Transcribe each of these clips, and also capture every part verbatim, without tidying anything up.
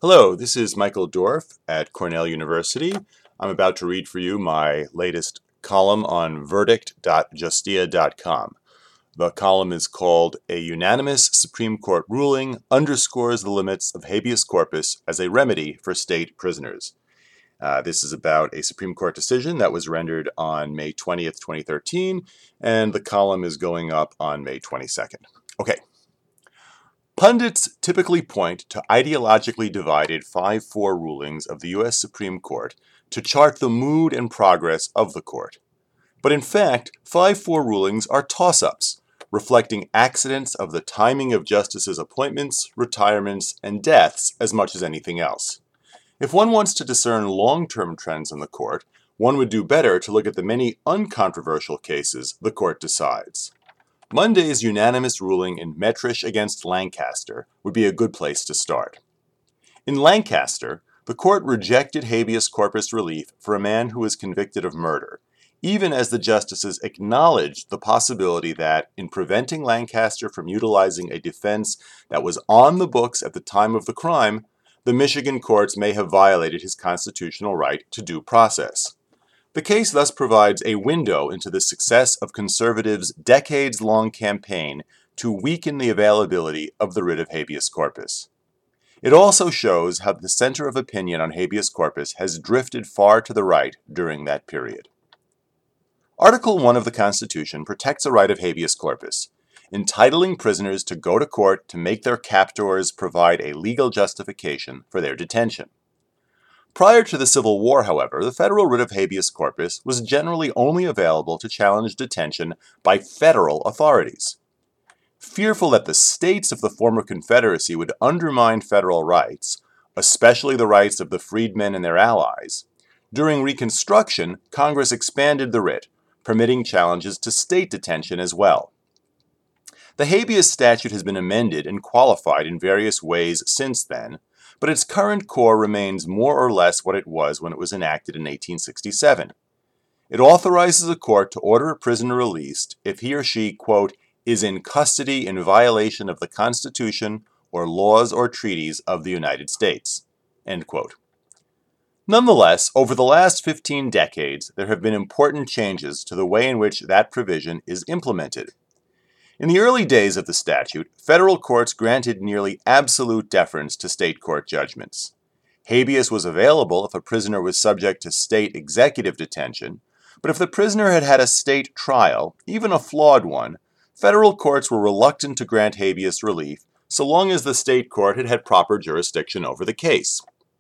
Hello, this is Michael Dorf at Cornell University. I'm about to read for you my latest column on verdict dot justia dot com. The column is called "A Unanimous Supreme Court Ruling Underscores the Limits of Habeas Corpus as a Remedy for State Prisoners." Uh, this is about a Supreme Court decision that was rendered on May twentieth, twenty thirteen, and the column is going up on May twenty-second. Okay. Pundits typically point to ideologically divided five four rulings of the U S Supreme Court to chart the mood and progress of the court. But in fact, five four rulings are toss-ups, reflecting accidents of the timing of justices' appointments, retirements, and deaths as much as anything else. If one wants to discern long-term trends in the court, one would do better to look at the many uncontroversial cases the court decides. Monday's unanimous ruling in Metrish against Lancaster would be a good place to start. In Lancaster, the court rejected habeas corpus relief for a man who was convicted of murder, even as the justices acknowledged the possibility that, in preventing Lancaster from utilizing a defense that was on the books at the time of the crime, the Michigan courts may have violated his constitutional right to due process. The case thus provides a window into the success of conservatives' decades-long campaign to weaken the availability of the writ of habeas corpus. It also shows how the center of opinion on habeas corpus has drifted far to the right during that period. Article one of the Constitution protects a right of habeas corpus, entitling prisoners to go to court to make their captors provide a legal justification for their detention. Prior to the Civil War, however, the federal writ of habeas corpus was generally only available to challenge detention by federal authorities. Fearful that the states of the former Confederacy would undermine federal rights, especially the rights of the freedmen and their allies, during Reconstruction, Congress expanded the writ, permitting challenges to state detention as well. The habeas statute has been amended and qualified in various ways since then, but its current core remains more or less what it was when it was enacted in eighteen sixty-seven. It authorizes a court to order a prisoner released if he or she, quote, is in custody in violation of the Constitution or laws or treaties of the United States, end quote. Nonetheless, over the last fifteen decades, there have been important changes to the way in which that provision is implemented. In the early days of the statute, federal courts granted nearly absolute deference to state court judgments. Habeas was available if a prisoner was subject to state executive detention, but if the prisoner had had a state trial, even a flawed one, federal courts were reluctant to grant habeas relief so long as the state court had had proper jurisdiction over the case.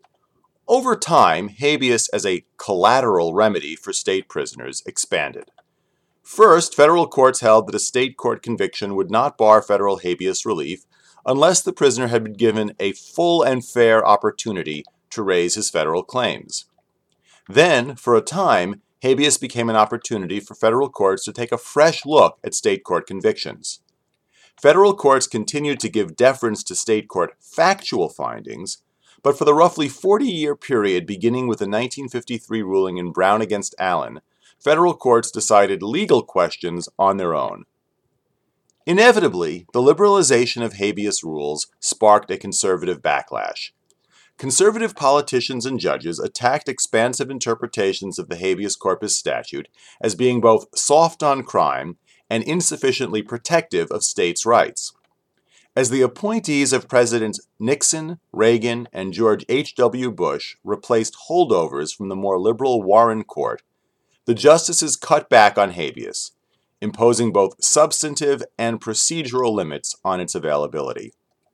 Over time, habeas as a collateral remedy for state prisoners expanded. First, federal courts held that a state court conviction would not bar federal habeas relief unless the prisoner had been given a full and fair opportunity to raise his federal claims. Then, for a time, habeas became an opportunity for federal courts to take a fresh look at state court convictions. Federal courts continued to give deference to state court factual findings, but for the roughly forty-year period beginning with the nineteen fifty-three ruling in Brown against Allen, federal courts decided legal questions on their own. Inevitably, the liberalization of habeas rules sparked a conservative backlash. Conservative politicians and judges attacked expansive interpretations of the habeas corpus statute as being both soft on crime and insufficiently protective of states' rights. As the appointees of Presidents Nixon, Reagan, and George H W Bush replaced holdovers from the more liberal Warren Court, the justices cut back on habeas, imposing both substantive and procedural limits on its availability.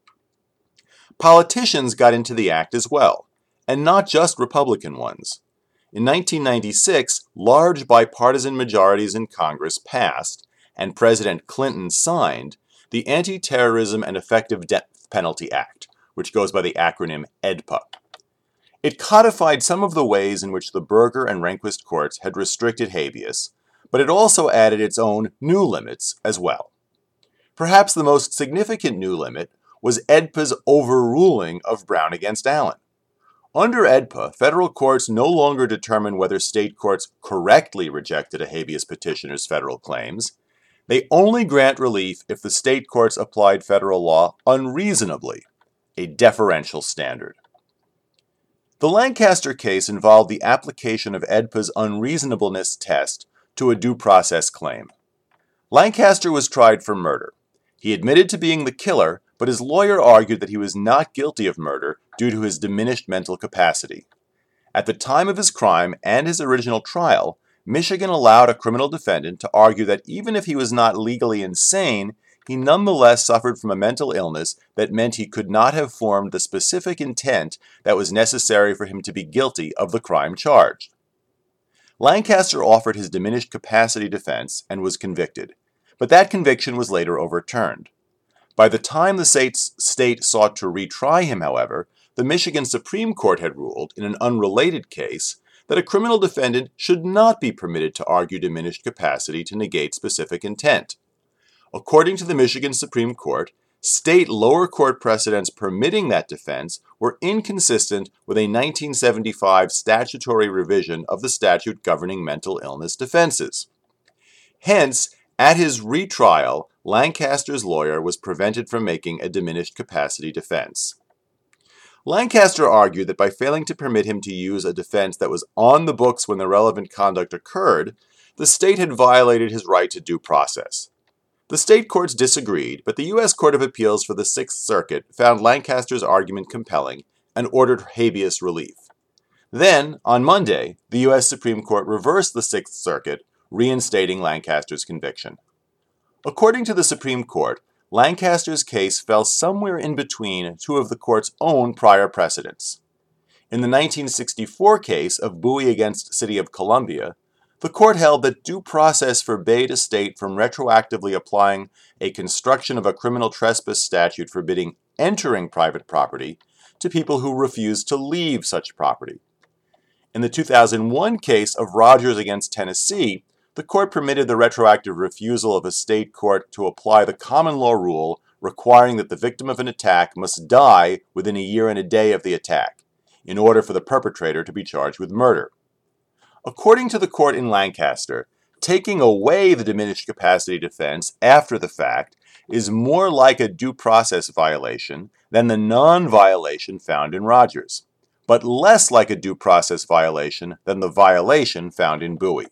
Politicians got into the act as well, and not just Republican ones. In nineteen ninety-six, large bipartisan majorities in Congress passed, and President Clinton signed, the Anti-Terrorism and Effective Death Penalty Act, which goes by the acronym E D P A. It codified some of the ways in which the Berger and Rehnquist courts had restricted habeas, but it also added its own new limits as well. Perhaps the most significant new limit was E D P A's overruling of Brown against Allen. Under E D P A, federal courts no longer determine whether state courts correctly rejected a habeas petitioner's federal claims. They only grant relief if the state courts applied federal law unreasonably, a deferential standard. The Lancaster case involved the application of E D P A's unreasonableness test to a due process claim. Lancaster was tried for murder. He admitted to being the killer, but his lawyer argued that he was not guilty of murder due to his diminished mental capacity. At the time of his crime and his original trial, Michigan allowed a criminal defendant to argue that even if he was not legally insane, he nonetheless suffered from a mental illness that meant he could not have formed the specific intent that was necessary for him to be guilty of the crime charged. Lancaster offered his diminished capacity defense and was convicted, but that conviction was later overturned. By the time the state sought to retry him, however, the Michigan Supreme Court had ruled, in an unrelated case, that a criminal defendant should not be permitted to argue diminished capacity to negate specific intent. According to the Michigan Supreme Court, state lower court precedents permitting that defense were inconsistent with a nineteen seventy-five statutory revision of the statute governing mental illness defenses. Hence, at his retrial, Lancaster's lawyer was prevented from making a diminished capacity defense. Lancaster argued that by failing to permit him to use a defense that was on the books when the relevant conduct occurred, the state had violated his right to due process. The state courts disagreed, but the U S Court of Appeals for the Sixth Circuit found Lancaster's argument compelling and ordered habeas relief. Then, on Monday, the U S Supreme Court reversed the Sixth Circuit, reinstating Lancaster's conviction. According to the Supreme Court, Lancaster's case fell somewhere in between two of the court's own prior precedents. In the nineteen sixty-four case of Bowie against City of Columbia, the court held that due process forbade a state from retroactively applying a construction of a criminal trespass statute forbidding entering private property to people who refused to leave such property. In the two thousand one case of Rogers against Tennessee, the court permitted the retroactive refusal of a state court to apply the common law rule requiring that the victim of an attack must die within a year and a day of the attack, in order for the perpetrator to be charged with murder. According to the court in Lancaster, taking away the diminished capacity defense after the fact is more like a due process violation than the non-violation found in Rogers, but less like a due process violation than the violation found in Bowie.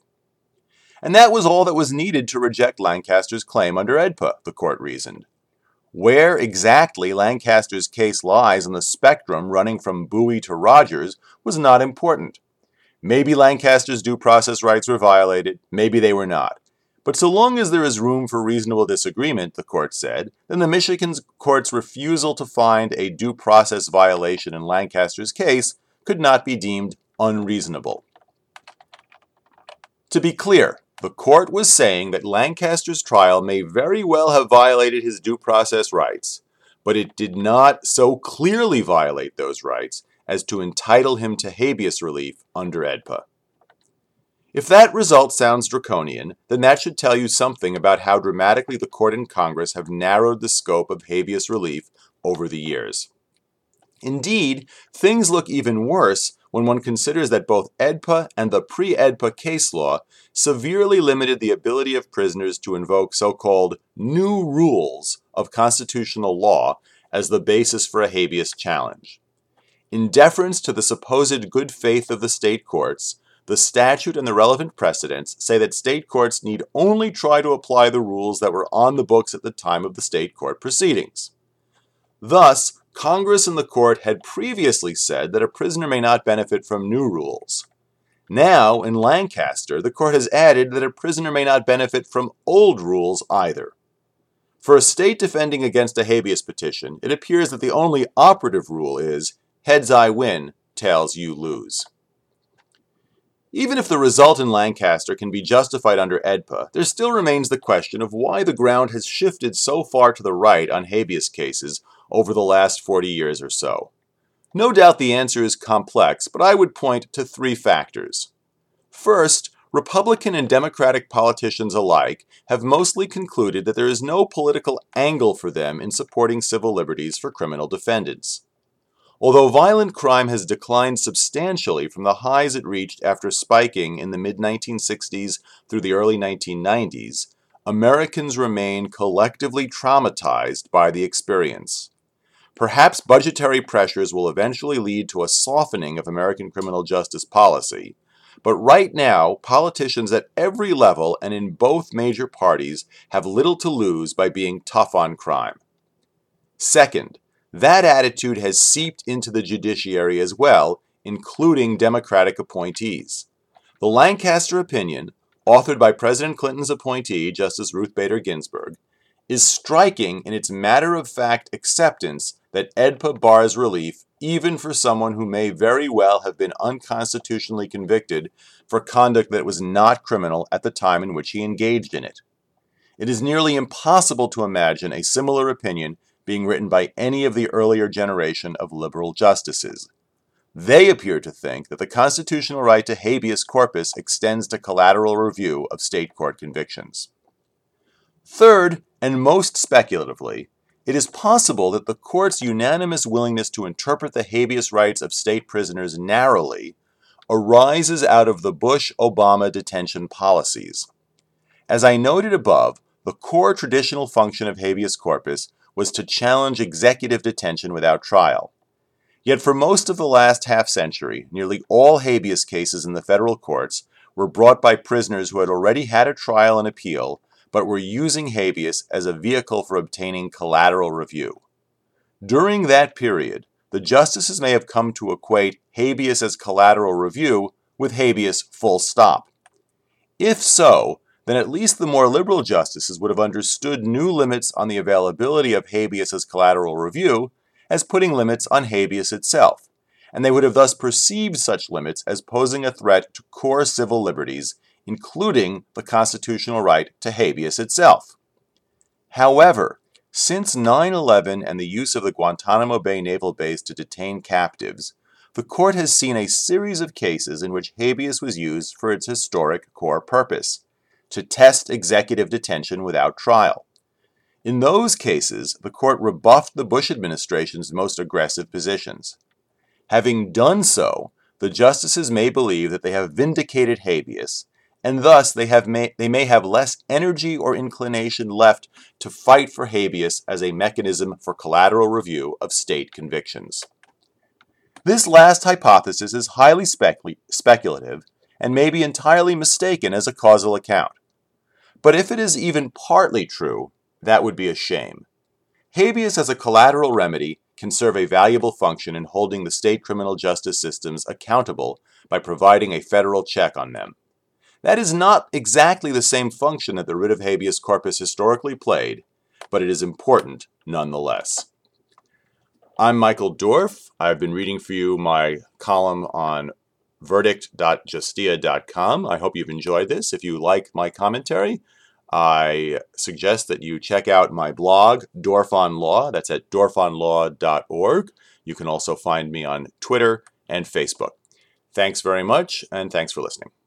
And that was all that was needed to reject Lancaster's claim under E D P A, the court reasoned. Where exactly Lancaster's case lies on the spectrum running from Bowie to Rogers was not important. Maybe Lancaster's due process rights were violated, maybe they were not. But so long as there is room for reasonable disagreement, the court said, then the Michigan court's refusal to find a due process violation in Lancaster's case could not be deemed unreasonable. To be clear, the court was saying that Lancaster's trial may very well have violated his due process rights, but it did not so clearly violate those rights as to entitle him to habeas relief under E D P A. If that result sounds draconian, then that should tell you something about how dramatically the court and Congress have narrowed the scope of habeas relief over the years. Indeed, things look even worse when one considers that both E D P A and the pre-E D P A case law severely limited the ability of prisoners to invoke so-called new rules of constitutional law as the basis for a habeas challenge. In deference to the supposed good faith of the state courts, the statute and the relevant precedents say that state courts need only try to apply the rules that were on the books at the time of the state court proceedings. Thus, Congress and the court had previously said that a prisoner may not benefit from new rules. Now, in Lancaster, the court has added that a prisoner may not benefit from old rules either. For a state defending against a habeas petition, it appears that the only operative rule is, heads I win, tails you lose. Even if the result in Lancaster can be justified under E D P A, there still remains the question of why the ground has shifted so far to the right on habeas cases over the last forty years or so. No doubt the answer is complex, but I would point to three factors. First, Republican and Democratic politicians alike have mostly concluded that there is no political angle for them in supporting civil liberties for criminal defendants. Although violent crime has declined substantially from the highs it reached after spiking in the mid nineteen sixties through the early nineteen nineties, Americans remain collectively traumatized by the experience. Perhaps budgetary pressures will eventually lead to a softening of American criminal justice policy, but right now, politicians at every level and in both major parties have little to lose by being tough on crime. Second, that attitude has seeped into the judiciary as well, including Democratic appointees. The Lancaster opinion, authored by President Clinton's appointee, Justice Ruth Bader Ginsburg, is striking in its matter-of-fact acceptance that E D P A bars relief even for someone who may very well have been unconstitutionally convicted for conduct that was not criminal at the time in which he engaged in it. It is nearly impossible to imagine a similar opinion being written by any of the earlier generation of liberal justices. They appear to think that the constitutional right to habeas corpus extends to collateral review of state court convictions. Third, and most speculatively, it is possible that the court's unanimous willingness to interpret the habeas rights of state prisoners narrowly arises out of the Bush-Obama detention policies. As I noted above, the core traditional function of habeas corpus was to challenge executive detention without trial. Yet for most of the last half-century, nearly all habeas cases in the federal courts were brought by prisoners who had already had a trial and appeal, but were using habeas as a vehicle for obtaining collateral review. During that period, the justices may have come to equate habeas as collateral review with habeas full stop. If so, then at least the more liberal justices would have understood new limits on the availability of habeas as collateral review as putting limits on habeas itself, and they would have thus perceived such limits as posing a threat to core civil liberties, including the constitutional right to habeas itself. However, since nine eleven and the use of the Guantanamo Bay Naval Base to detain captives, the court has seen a series of cases in which habeas was used for its historic core purpose, to test executive detention without trial. In those cases, the court rebuffed the Bush administration's most aggressive positions. Having done so, the justices may believe that they have vindicated habeas, and thus they, have may, they may have less energy or inclination left to fight for habeas as a mechanism for collateral review of state convictions. This last hypothesis is highly specul- speculative and may be entirely mistaken as a causal account. But if it is even partly true, that would be a shame. Habeas as a collateral remedy can serve a valuable function in holding the state criminal justice systems accountable by providing a federal check on them. That is not exactly the same function that the writ of habeas corpus historically played, but it is important nonetheless. I'm Michael Dorf. I've been reading for you my column on verdict dot justia dot com. I hope you've enjoyed this. If you like my commentary, I suggest that you check out my blog, Dorf on Law. That's at dorf on law dot org. You can also find me on Twitter and Facebook. Thanks very much, and thanks for listening.